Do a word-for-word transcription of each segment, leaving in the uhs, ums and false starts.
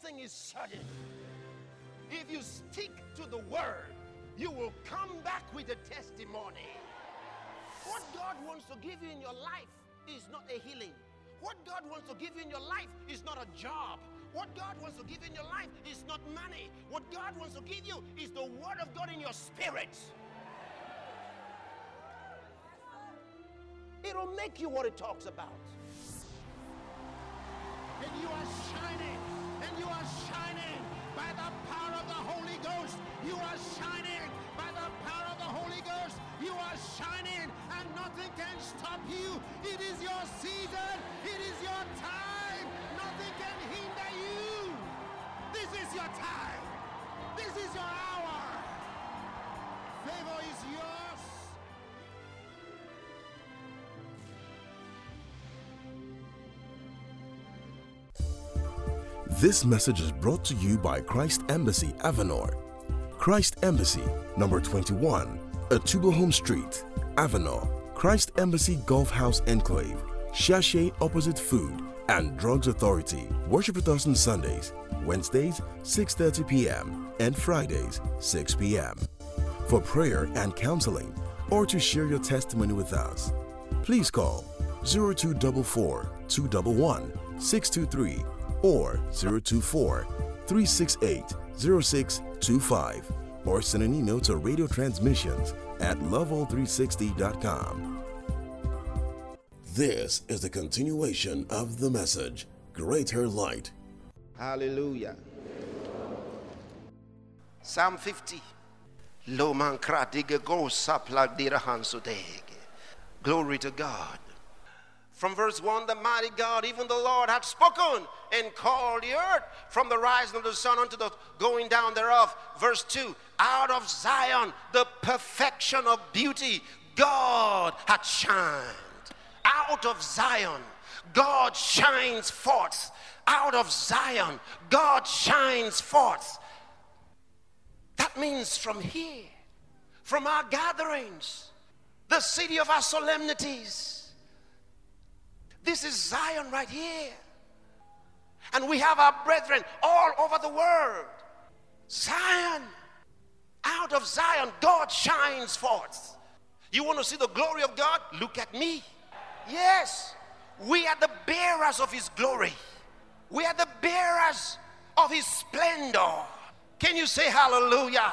blessing is certain. If you stick to the word, you will come back with a testimony. What God wants to give you in your life is not a healing. What God wants to give you in your life is not a job. What God wants to give you in your life is not money. What God wants to give you is the word of God in your spirit. It'll make you what it talks about. And you are shining, and you are shining by the power of the Holy Ghost. You are shining by the power of the Holy Ghost. You are shining, and nothing can stop you. It is your season. It is your time. Nothing can hinder you. This is your time. This is your hour. Favor is yours. This message is brought to you by Christ Embassy, Avenor. Christ Embassy, number twenty-one, Atubohome Street, Avenor. Christ Embassy Golf House Enclave, Shashay opposite Food and Drugs Authority. Worship with us on Sundays, Wednesdays, six thirty p.m. and Fridays, six p.m. For prayer and counseling or to share your testimony with us, please call zero two four four, two one one, six two three or zero two four, three six eight, zero six two five, or send an email to radio transmissions at love all three sixty dot com. This is the continuation of the message, Greater Light. Hallelujah. Psalm fifty. Glory to God. From verse one, the mighty God, even the Lord, hath spoken and called the earth from the rising of the sun unto the going down thereof. Verse two, out of Zion, the perfection of beauty, God hath shined. Out of Zion, God shines forth. Out of Zion, God shines forth. That means from here, from our gatherings, the city of our solemnities. This is Zion right here. And we have our brethren all over the world. Zion. Out of Zion, God shines forth. You want to see the glory of God? Look at me. Yes. We are the bearers of His glory. We are the bearers of His splendor. Can you say hallelujah?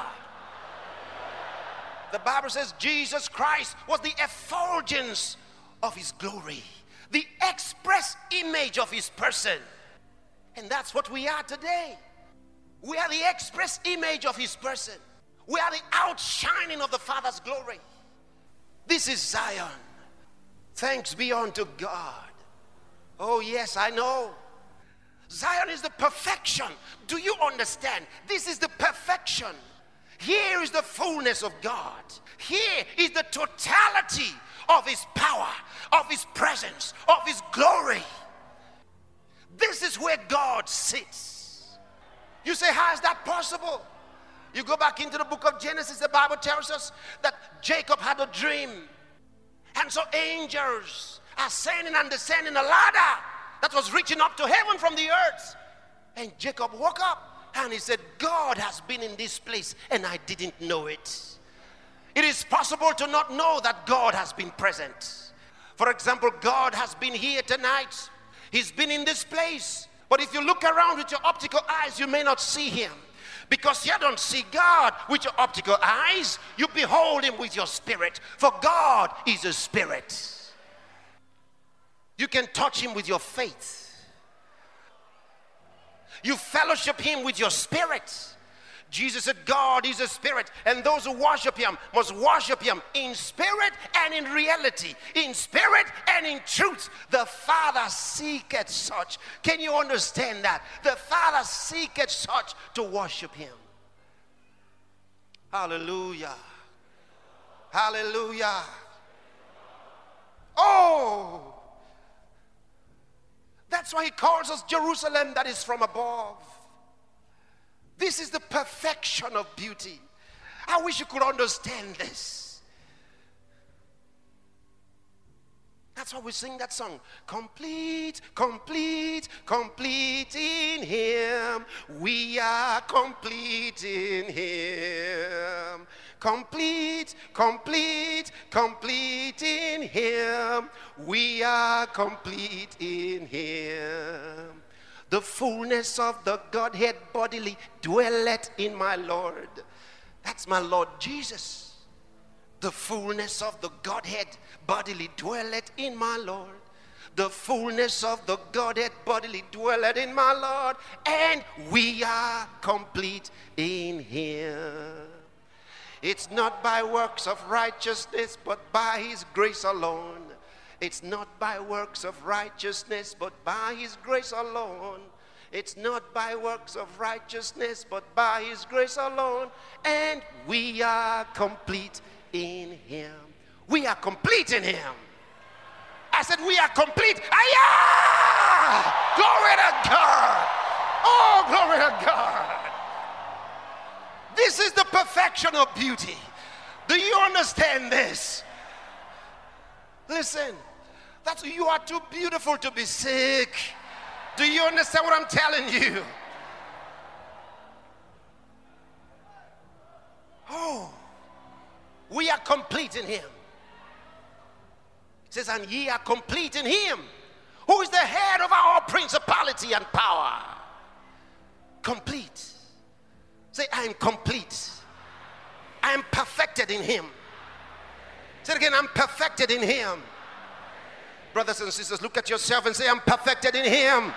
The Bible says Jesus Christ was the effulgence of His glory, the express image of His person. And that's what we are today. We are the express image of His person. We are the outshining of the Father's glory. This is Zion. Thanks be unto God. Oh yes, I know. Zion is the perfection. Do you understand? This is the perfection. Here is the fullness of God. Here is the totality of His power, of His presence, of His glory. This is where God sits. You say, how is that possible? You go back into the book of Genesis, the Bible tells us that Jacob had a dream. And so angels are ascending and descending a ladder that was reaching up to heaven from the earth. And Jacob woke up and he said, God has been in this place and I didn't know it. It is possible to not know that God has been present. For example, God has been here tonight. He's been in this place. But if you look around with your optical eyes, you may not see Him. Because you don't see God with your optical eyes. You behold Him with your spirit. For God is a spirit. You can touch Him with your faith. You fellowship Him with your spirit. Jesus said, God is a spirit, and those who worship Him must worship Him in spirit and in reality, in spirit and in truth. The Father seeketh such. Can you understand that? The Father seeketh such to worship Him. Hallelujah. Hallelujah. Oh, that's why He calls us Jerusalem that is from above. This is the perfection of beauty. I wish you could understand this. That's why we sing that song. Complete, complete, complete in Him. We are complete in Him. Complete, complete, complete in Him. We are complete in Him. The fullness of the Godhead bodily dwelleth in my Lord. That's my Lord Jesus. The fullness of the Godhead bodily dwelleth in my Lord. The fullness of the Godhead bodily dwelleth in my Lord. And we are complete in Him. It's not by works of righteousness, but by His grace alone. It's not by works of righteousness, but by His grace alone. It's not by works of righteousness, but by His grace alone. And we are complete in Him. We are complete in Him. I said we are complete. Ayah! Glory to God. Oh, glory to God. This is the perfection of beauty. Do you understand this? Listen, that's you are too beautiful to be sick. Do you understand what I'm telling you? Oh, we are complete in Him. It says, and ye are complete in Him, who is the head of our principality and power. Complete. Say, I am complete. I am perfected in Him. Say it again, I'm perfected in Him. Brothers and sisters, look at yourself and say, I'm perfected in Him.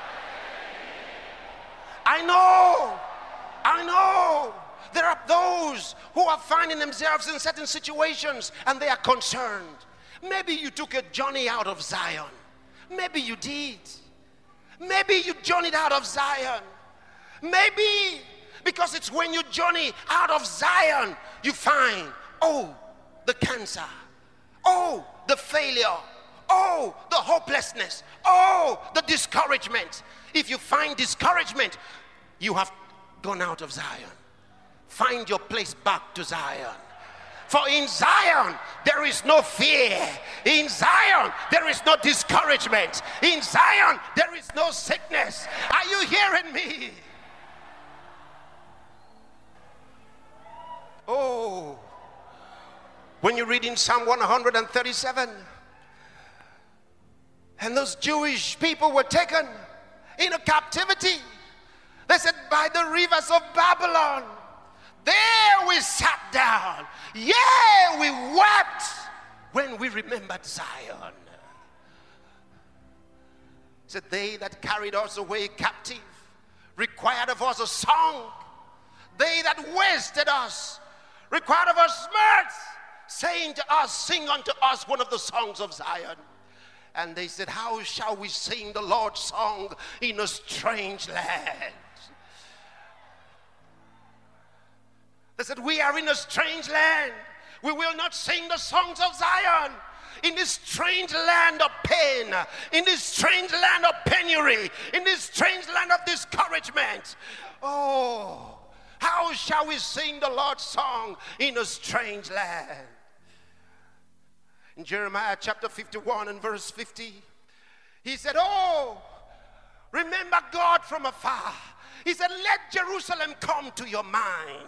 I know, I know. There are those who are finding themselves in certain situations and they are concerned. Maybe you took a journey out of Zion. Maybe you did. Maybe you journeyed out of Zion. Maybe because it's when you journey out of Zion, you find, oh, the cancer. Oh, the failure. Oh, the hopelessness. Oh, the discouragement. If you find discouragement, you have gone out of Zion. Find your place back to Zion. For in Zion, there is no fear. In Zion, there is no discouragement. In Zion, there is no sickness. Are you hearing me? Oh, when you read in Psalm one thirty-seven, and those Jewish people were taken into captivity, they said, by the rivers of Babylon, there we sat down. Yeah, we wept when we remembered Zion. Said, they that carried us away captive required of us a song. They that wasted us required of us mirth, saying to us, sing unto us one of the songs of Zion. And they said, how shall we sing the Lord's song in a strange land? They said, we are in a strange land. We will not sing the songs of Zion. In this strange land of pain, in this strange land of penury, in this strange land of discouragement. Oh, how shall we sing the Lord's song in a strange land? In Jeremiah chapter fifty-one and verse fifty, he said, oh, remember God from afar. He said, let Jerusalem come to your mind.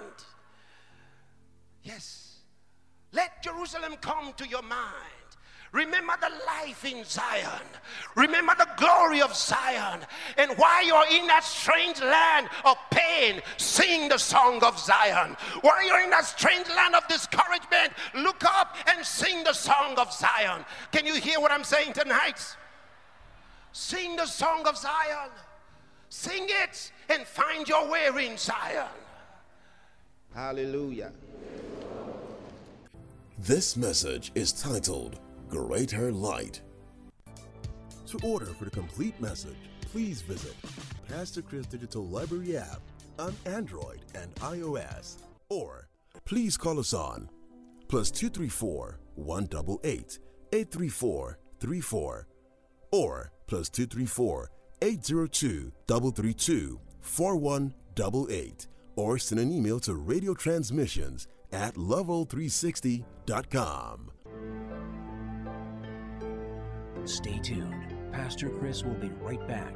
Yes, let Jerusalem come to your mind. Remember the life in Zion. Remember the glory of Zion. And while you're in that strange land of pain, sing the song of Zion. While you're in that strange land of discouragement, look up and sing the song of Zion. Can you hear what I'm saying tonight? Sing the song of Zion. Sing it and find your way in Zion. Hallelujah. This message is titled Greater Light. To order for the complete message, please visit Pastor Chris Digital Library app on Android and iOS, or please call us on plus two three four, one eight eight, eight three four, three four or plus two three four, eight zero two, three three two, four one eight eight, or send an email to radio transmissions at level three sixty dot com. Stay tuned. Pastor Chris will be right back.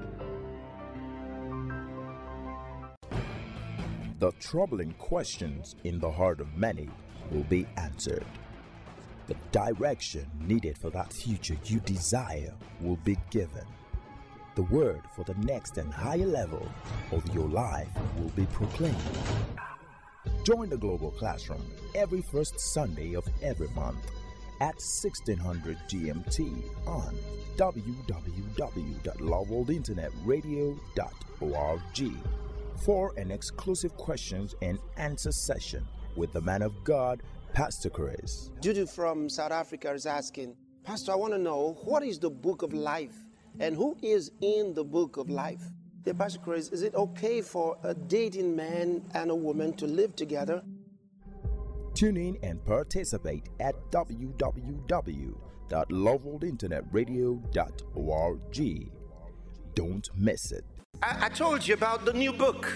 The troubling questions in the heart of many will be answered. The direction needed for that future you desire will be given. The word for the next and higher level of your life will be proclaimed. Join the Global Classroom every first Sunday of every month at sixteen hundred G M T on w w w dot love world internet radio dot org for an exclusive questions and answer session with the man of God, Pastor Chris. Judy from South Africa is asking, Pastor, I want to know, what is the book of life and who is in the book of life? Yeah, Pastor Chris, is it okay for a dating man and a woman to live together? Tune in and participate at w w w dot love world internet radio dot org. Don't miss it. I, I told you about the new book.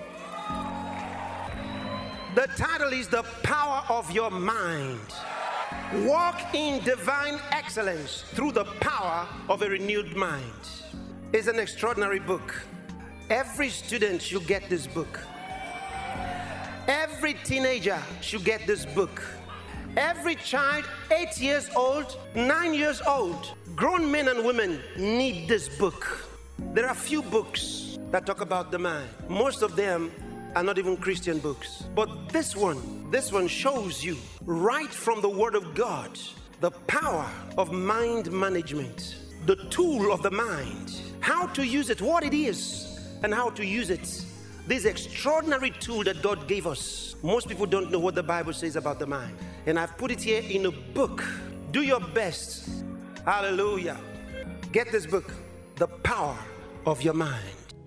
The title is The Power of Your Mind. Walk in divine excellence through the power of a renewed mind. It's an extraordinary book. Every student should get this book. Every teenager should get this book. Every child, eight years old, nine years old, grown men and women need this book. There are few books that talk about the mind. Most of them are not even Christian books. But this one, this one shows you right from the Word of God the power of mind management, the tool of the mind, how to use it, what it is, and how to use it. This extraordinary tool that God gave us. Most people don't know what the Bible says about the mind. And I've put it here in a book. Do your best. Hallelujah. Get this book, The Power of Your Mind.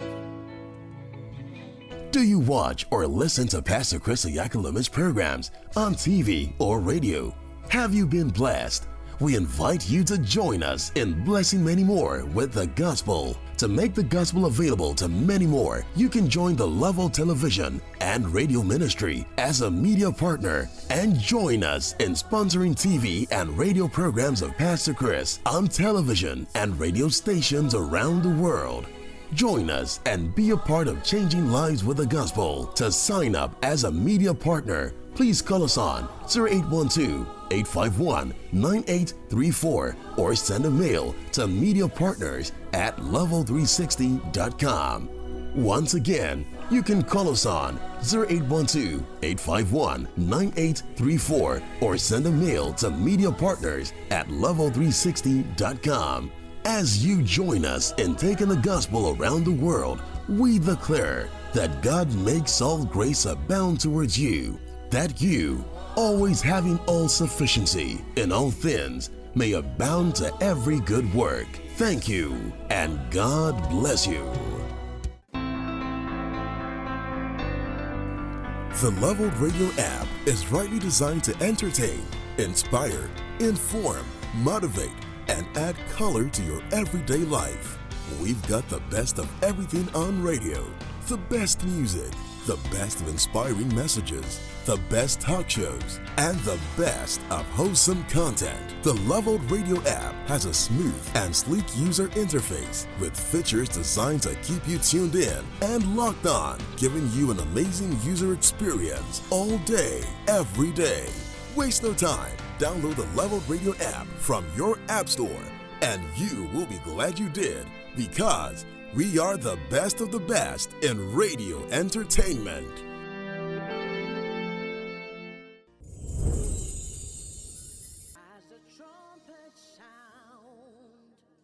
Do you watch or listen to Pastor Chris Oyakhilolu's programs on T V or radio? Have you been blessed? We invite you to join us in blessing many more with the gospel. To make the gospel available to many more, you can join the Level Television and Radio Ministry as a media partner and join us in sponsoring T V and radio programs of Pastor Chris on television and radio stations around the world. Join us and be a part of changing lives with the gospel. To sign up as a media partner, please call us on zero eight one two, eight five one, nine eight three four or send a mail to mediapartners at level three sixty dot com. Once again, you can call us on zero eight one two, eight five one, nine eight three four or send a mail to mediapartners at level three sixty dot com. As you join us in taking the gospel around the world, we declare that God makes all grace abound towards you, that you, always having all sufficiency in all things, may abound to every good work. Thank you, and God bless you. The Leveled Radio app is rightly designed to entertain, inspire, inform, motivate, and add color to your everyday life. We've got the best of everything on radio, the best music, the best of inspiring messages, the best talk shows, and the best of wholesome content. The Leveled Radio app has a smooth and sleek user interface with features designed to keep you tuned in and locked on, giving you an amazing user experience all day, every day. Waste no time. Download the Leveled Radio app from your app store, and you will be glad you did, because we are the best of the best in radio entertainment. As the trumpet sound,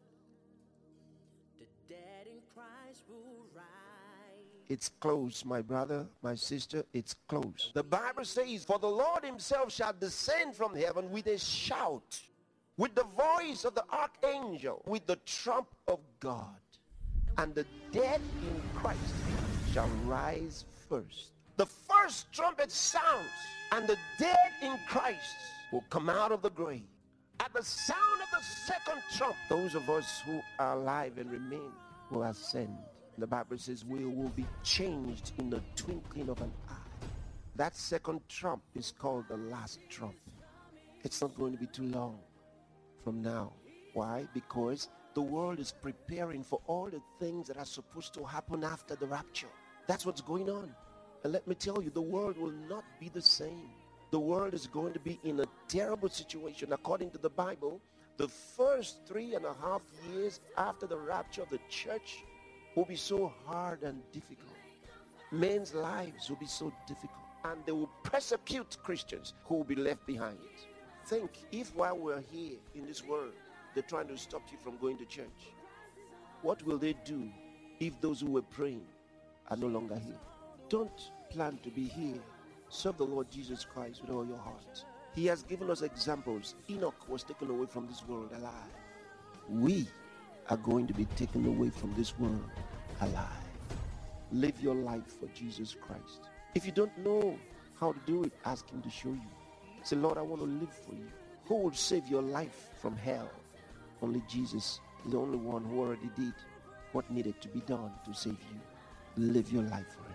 the dead in Christ will rise. It's close, my brother, my sister, it's close. The Bible says, for the Lord himself shall descend from heaven with a shout, with the voice of the archangel, with the trump of God. And the dead in Christ shall rise first. The first trumpet sounds, and the dead in Christ will come out of the grave. At the sound of the second trump, those of us who are alive and remain will ascend. The Bible says we will be changed in the twinkling of an eye. That second trump is called the last trump. It's not going to be too long from now Why? Because the world is preparing for all the things that are supposed to happen after the rapture. That's what's going on. And let me tell you, the world will not be the same. The world is going to be in a terrible situation. According to the Bible, the first three and a half years after the rapture of the church will be so hard and difficult. Men's lives will be so difficult. And they will persecute Christians who will be left behind. Think, if while we're here in this world, they're trying to stop you from going to church, what will they do if those who were praying are no longer here? Don't plan to be here. Serve the Lord Jesus Christ with all your heart. He has given us examples. Enoch was taken away from this world alive. We are going to be taken away from this world alive. Live your life for Jesus Christ. If you don't know how to do it, ask him to show you. Say, Lord, I want to live for you. Who will save your life from hell? Only Jesus, the only one who already did what needed to be done to save you. Live your life for him.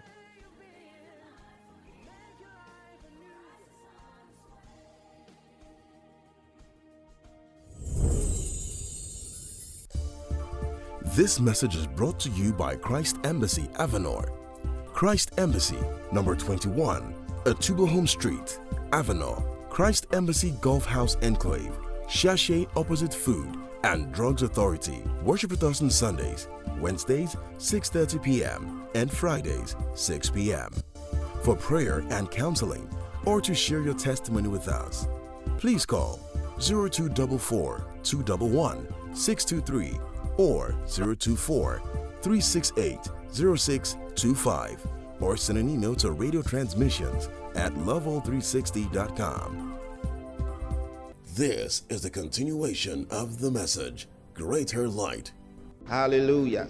This message is brought to you by Christ Embassy, Avenor. Christ Embassy, number twenty-one, Atuba Home Street, Avenor. Christ Embassy Golf House Enclave, Shashay opposite Food and Drugs Authority. Worship with us on Sundays, Wednesdays, six thirty p.m. and Fridays, six p.m. For prayer and counseling or to share your testimony with us, please call zero two four four, two one one, six two three or zero two four, three six eight, zero six two five or send an email to radio transmissions at love all three sixty dot com. This is the continuation of the message, Greater Light. Hallelujah.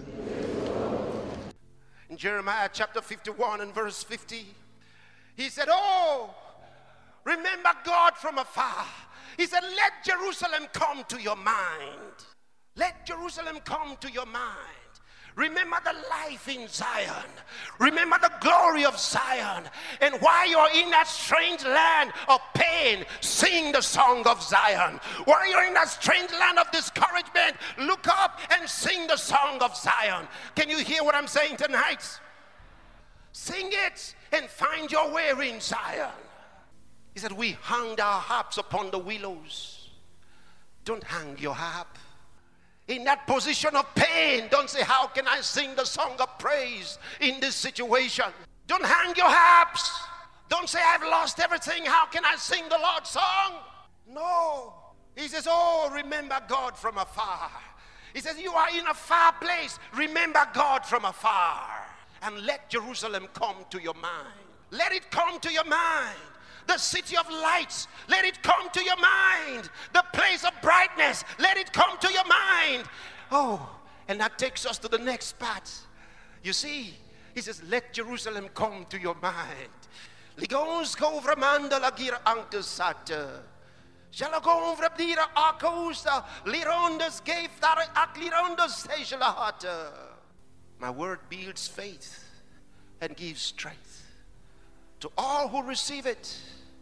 In Jeremiah chapter fifty-one and verse fifty, he said, oh, remember God from afar. He said, let Jerusalem come to your mind. Let Jerusalem come to your mind. Remember the life in Zion. Remember the glory of Zion. And while you're in that strange land of pain, sing the song of Zion. While you're in that strange land of discouragement, look up and sing the song of Zion. Can you hear what I'm saying tonight? Sing it and find your way in Zion. He said, we hung our harps upon the willows. Don't hang your harp. In that position of pain, don't say, how can I sing the song of praise in this situation? Don't hang your harps. Don't say, I've lost everything. How can I sing the Lord's song? No. He says, oh, remember God from afar. He says, you are in a far place. Remember God from afar. And let Jerusalem come to your mind. Let it come to your mind. The city of lights, let it come to your mind. The place of brightness, let it come to your mind. Oh, and that takes us to the next part. You see, he says, let Jerusalem come to your mind. Ligons govramanda lagira ankesata. Shalagon vrabdira akousta. Lirondas gave that aklirondas sejlahata. My word builds faith and gives strength to all who receive it.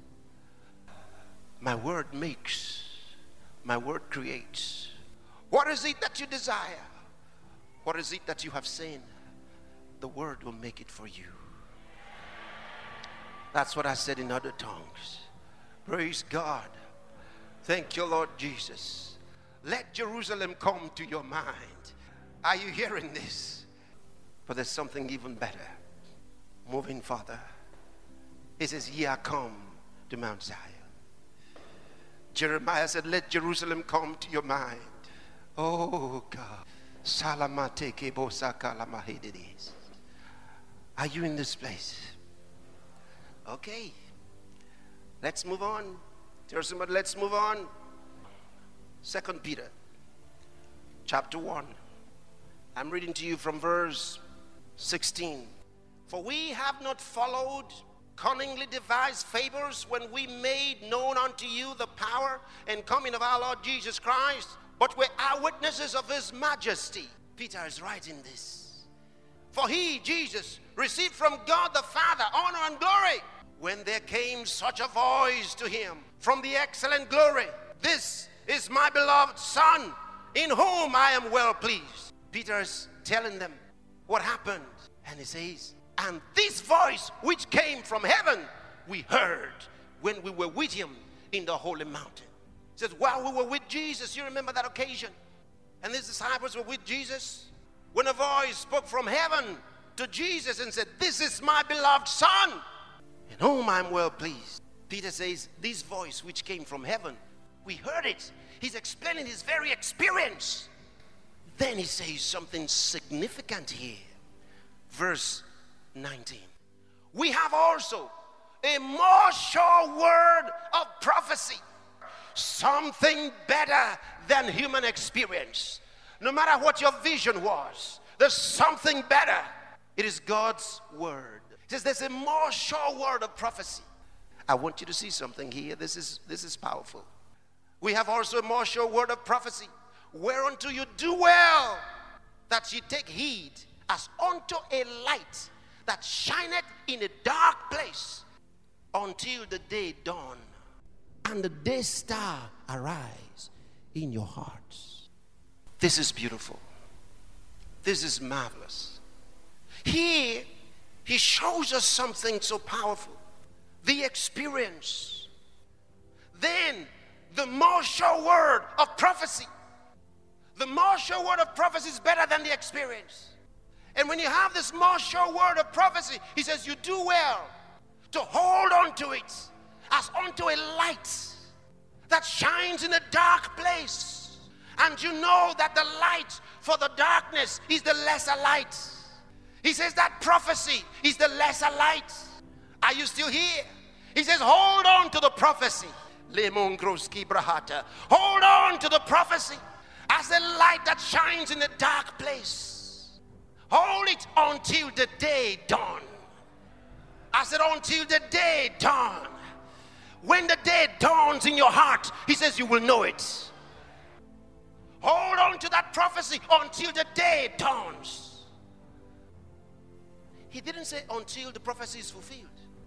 My word makes, my word creates. What is it that you desire? What is it that you have seen? The word will make it for you. That's what I said in other tongues. Praise God. Thank you, Lord Jesus. Let Jerusalem come to your mind. Are you hearing this? But there's something even better. Moving further. He says, ye are come to Mount Zion. Jeremiah said, let Jerusalem come to your mind. Oh God. Are you in this place? Okay. Let's move on. Tell somebody, let's move on. Second Peter chapter one. I'm reading to you from verse sixteen. For we have not followed cunningly devised fables when we made known unto you the power and coming of our Lord Jesus Christ, but we're eyewitnesses of his majesty. Peter is writing this. For he, Jesus, received from God the Father honor and glory when there came such a voice to him from the excellent glory. This is my beloved Son, in whom I am well pleased. Peter is telling them what happened. And he says, and this voice which came from heaven, we heard when we were with him in the holy mountain. He says, while we were with Jesus, you remember that occasion? And these disciples were with Jesus. When a voice spoke from heaven to Jesus and said, this is my beloved Son, in whom I am well pleased. Peter says, this voice which came from heaven, we heard it. He's explaining his very experience. Then he says something significant here. Verse nineteen. We have also a more sure word of prophecy, something better than human experience. No matter what your vision was, there's something better. It is God's word. It says there's a more sure word of prophecy. I want you to see something here. This is, this is powerful. We have also a more sure word of prophecy, whereunto you do well that ye take heed, as unto a light that shineth in a dark place, until the day dawn and the day star arise in your hearts. This is beautiful. This is marvelous. Here, he shows us something so powerful. The experience. Then, the more sure word of prophecy. The more sure word of prophecy is better than the experience. And when you have this more sure word of prophecy, he says you do well to hold on to it as unto a light that shines in a dark place. And you know that the light for the darkness is the lesser light. He says that prophecy is the lesser light. Are you still here? He says hold on to the prophecy. Hold on to the prophecy as a light that shines in a dark place. Hold it until the day dawn. I said until the day dawn. When the day dawns in your heart, he says you will know it. Hold on to that prophecy until the day dawns. He didn't say until the prophecy is fulfilled.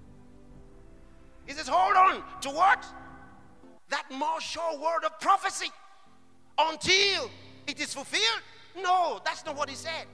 He says hold on to what? That more sure word of prophecy until it is fulfilled. No, that's not what he said.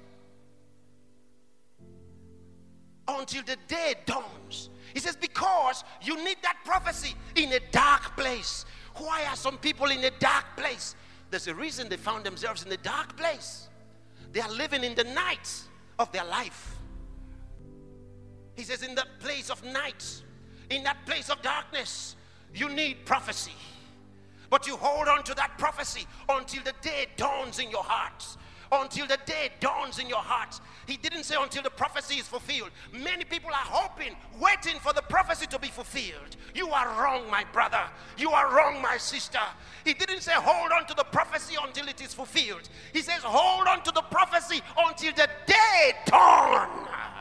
Until the day dawns. He says because you need that prophecy in a dark place. Why are some people in a dark place? There's a reason they found themselves in a dark place. They are living in the night of their life. He says in that place of night, in that place of darkness, you need prophecy. But you hold on to that prophecy until the day dawns in your hearts. Until the day dawns in your heart. He didn't say until the prophecy is fulfilled. Many people are hoping, waiting for the prophecy to be fulfilled. You are wrong, my brother. You are wrong, my sister. He didn't say hold on to the prophecy until it is fulfilled. He says hold on to the prophecy until the day dawn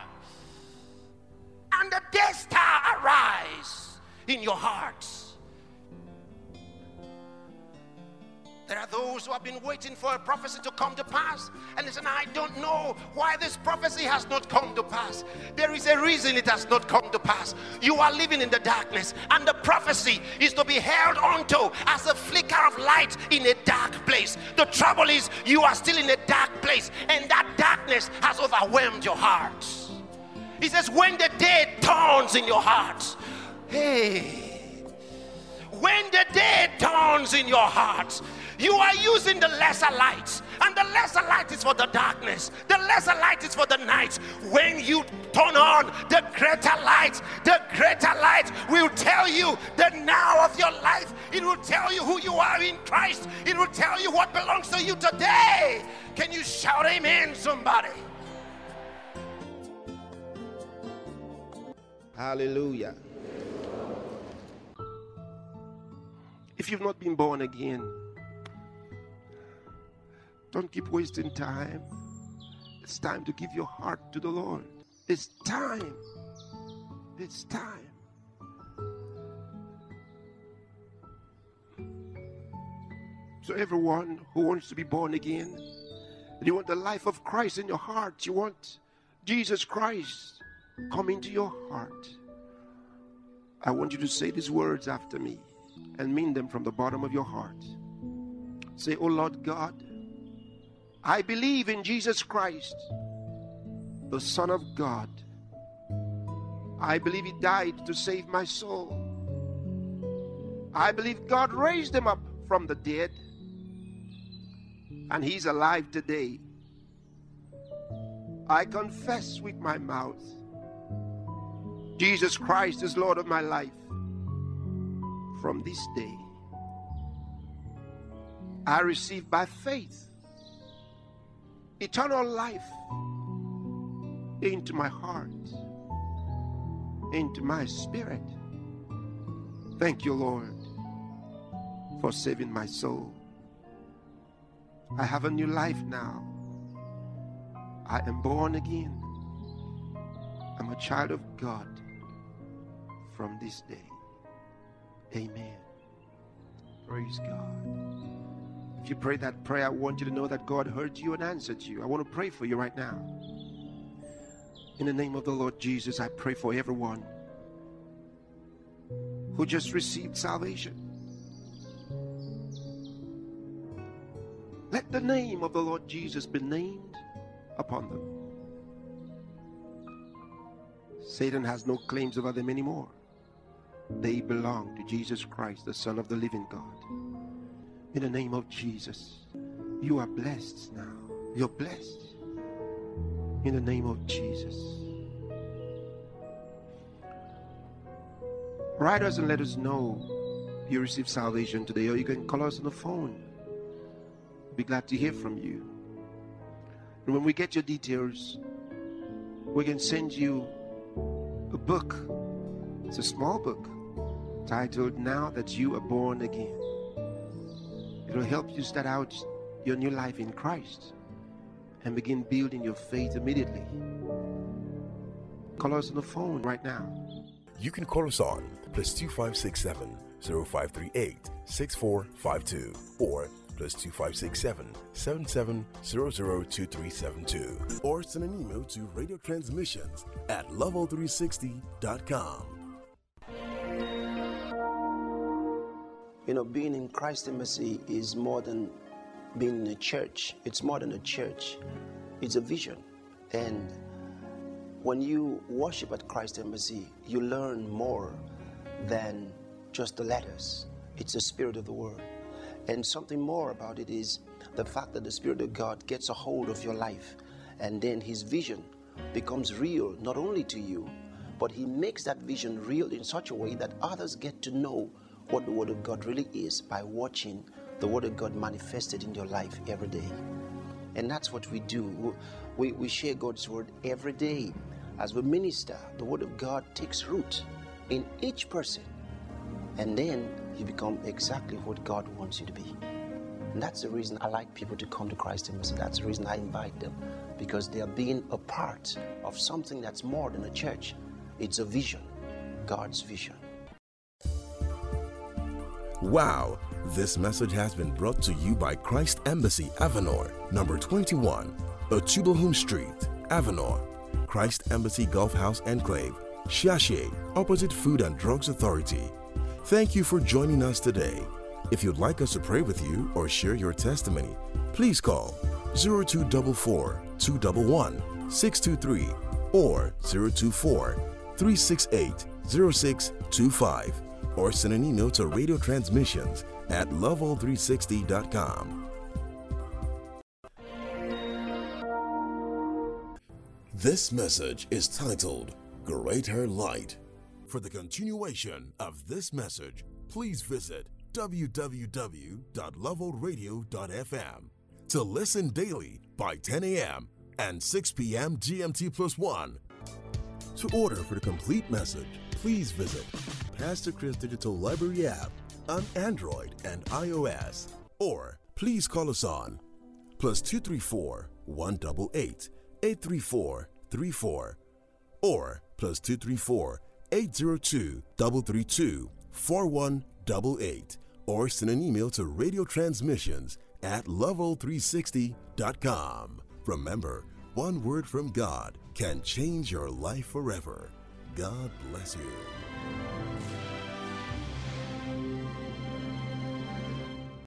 and the day star arise in your hearts. There are those who have been waiting for a prophecy to come to pass. And they say, I don't know why this prophecy has not come to pass. There is a reason it has not come to pass. You are living in the darkness. And the prophecy is to be held onto as a flicker of light in a dark place. The trouble is you are still in a dark place. And that darkness has overwhelmed your heart. He says, when the day dawns in your heart. Hey. When the day dawns in your heart. You are using the lesser light, and the lesser light is for the darkness. The lesser light is for the night. When you turn on the greater light, the greater light will tell you the now of your life. It will tell you who you are in Christ. It will tell you what belongs to you today. Can you shout amen, somebody? Hallelujah. If you've not been born again, don't keep wasting time. It's time to give your heart to the Lord. It's time. It's time. So everyone who wants to be born again, and you want the life of Christ in your heart, you want Jesus Christ come into your heart, I want you to say these words after me and mean them from the bottom of your heart. Say, oh Lord God, I believe in Jesus Christ, the Son of God. I believe He died to save my soul. I believe God raised Him up from the dead, and He's alive today. I confess with my mouth, Jesus Christ is Lord of my life. From this day, I receive by faith eternal life into my heart, into my spirit. Thank you, Lord, for saving my soul. I have a new life now. I am born again. I'm a child of God from this day. Amen. Praise God. If you pray that prayer, I want you to know that God heard you and answered you. I want to pray for you right now. In the name of the Lord Jesus, I pray for everyone who just received salvation. Let the name of the Lord Jesus be named upon them. Satan has no claims over them anymore. They belong to Jesus Christ, the Son of the living God. In the name of Jesus, you are blessed now. You're blessed. In the name of Jesus. Write us and let us know you received salvation today, or you can call us on the phone. We'll be glad to hear from you. And when we get your details, we can send you a book. It's a small book titled Now That You Are Born Again. It'll help you start out your new life in Christ and begin building your faith immediately. Call us on the phone right now. You can call us on plus two five six seven zero five three eight six four five two or plus two five six seven seven seven zero zero two three seven two, or send an email to radio transmissions at level three sixty dot com. You know, being in Christ Embassy is more than being in a church. It's more than a church. It's a vision. And when you worship at Christ Embassy, you learn more than just the letters. It's the Spirit of the Word. And something more about it is the fact that the Spirit of God gets a hold of your life, and then His vision becomes real, not only to you, but He makes that vision real in such a way that others get to know what the Word of God really is by watching the Word of God manifested in your life every day. And that's what we do. We, we share God's Word every day. As we minister, the Word of God takes root in each person, and then you become exactly what God wants you to be. And that's the reason I like people to come to Christ Embassy. That's the reason I invite them, because they are being a part of something that's more than a church. It's a vision, God's vision. Wow, this message has been brought to you by Christ Embassy Avenor, number twenty-one, Otubohum Street, Avenor, Christ Embassy Gulf House Enclave, Shashe, opposite Food and Drugs Authority. Thank you for joining us today. If you'd like us to pray with you or share your testimony, please call zero two four four, two one one, six two three or zero two four, three six eight, zero six two five, or send an email to radio transmissions at level three sixty dot com. This message is titled Greater Light. For the continuation of this message, please visit w w w dot level radio dot f m. To listen daily by ten a.m. and six p.m. G M T plus one. To order for the complete message, please visit Pastor Chris Digital Library app on Android and iOS, or please call us on plus two three four, one eight eight, eight three four, three four or plus two three four, eight zero two, three three two, four one eight eight, or send an email to radio transmissions at level three sixty dot com. Remember, one word from God can change your life forever. God bless you.